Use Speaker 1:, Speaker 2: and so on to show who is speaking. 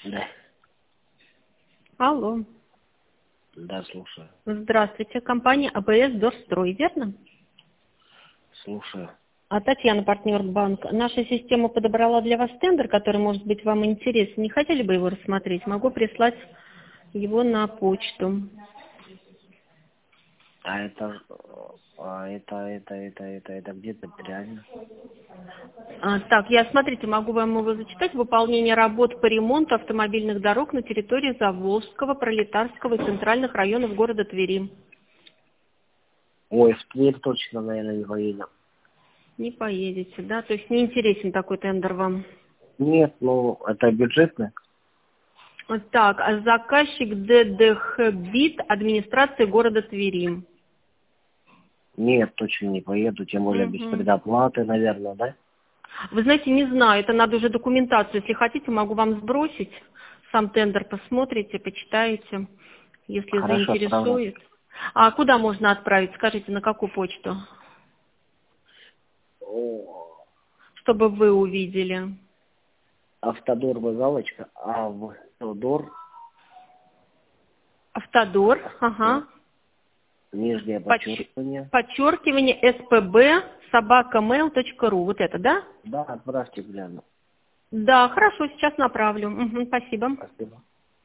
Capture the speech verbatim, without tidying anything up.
Speaker 1: Да.
Speaker 2: Алло.
Speaker 1: Да, слушаю.
Speaker 2: Здравствуйте. Компания АБС Дорстрой, верно?
Speaker 1: Слушаю.
Speaker 2: А Татьяна, партнер банка. Наша система подобрала для вас тендер, который может быть вам интересен. Не хотели бы его рассмотреть? Могу прислать его на почту.
Speaker 1: А это, а это, это, это, это, это где-то реально?
Speaker 2: А, так, я, смотрите, могу вам его зачитать. Выполнение работ по ремонту автомобильных дорог на территории Заволжского, Пролетарского и центральных районов города Твери.
Speaker 1: Ой, в Тверь точно, наверное, не поедем.
Speaker 2: Не поедете, да? То есть не интересен такой тендер вам?
Speaker 1: Нет, ну, это бюджетно.
Speaker 2: Так, а заказчик ДДХ-БИТ администрации города Твери.
Speaker 1: Нет, точно не поеду, тем более без
Speaker 2: Мгм.
Speaker 1: предоплаты, наверное, да?
Speaker 2: Вы знаете, не знаю, это надо уже документацию. Если хотите, могу вам сбросить. Сам тендер посмотрите, почитаете, если
Speaker 1: Хорошо, отправлю.
Speaker 2: заинтересует. А куда можно отправить? Скажите, на какую почту?
Speaker 1: О,
Speaker 2: Чтобы вы увидели.
Speaker 1: Автодор вызалочка, Автодор,
Speaker 2: Автодор, ага.
Speaker 1: нижнее
Speaker 2: Поч-
Speaker 1: подчеркивание.
Speaker 2: Подчеркивание СПБ собака мэйл точка ру. Вот это, да?
Speaker 1: Да, отправьте гляну.
Speaker 2: Да, хорошо, сейчас направлю. Мгм, спасибо.
Speaker 1: Спасибо.